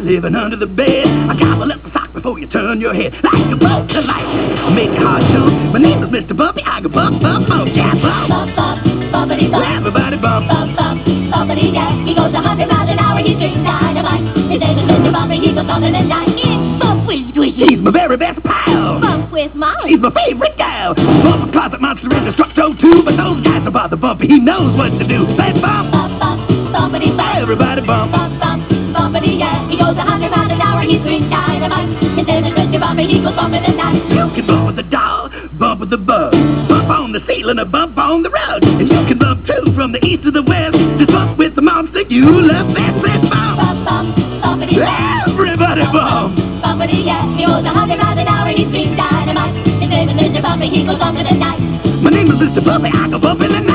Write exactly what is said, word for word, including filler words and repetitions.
living under the bed. I gobble up the sock before you turn your head. Like a bolt of lightning, make your heart jump. My name is Mister Bumpy, I go bump, bump, bump, yeah, bump. Bump, bump, bumpity bump. Everybody bump. Bump, bump, bumpity yeah. He goes a hundred miles an hour, he's green dynamite. His name is Mister Bumpy, he goes bumping the night. It's Bump with Squishy. She's my very best pal. Bump with Molly. She's my favorite gal. Bump a closet monster and Destructo too. But those guys don't bother Bumpy, he knows what to do. Say bump. Bump, bump, bumpity bump. Everybody bump. Bump, bump, bumpity yeah. He goes a hundred miles an hour, he's green dynamite. His name is Mister Bumpy, he goes bumping the night. You can bump with the doll, bump with the bug, bump on the ceiling or bump on the rug. And you can bump too from the east to the west. Just bump with the monster you love best. Say bump. Bump, bump, bumpity bump. Everybody bump. Bumpity yeah. He goes a hundred miles an hour, he's green dynamite. His name is Mister Bumpy, he goes bumping the night. My name is Mister Bumpy, I go bump in the night.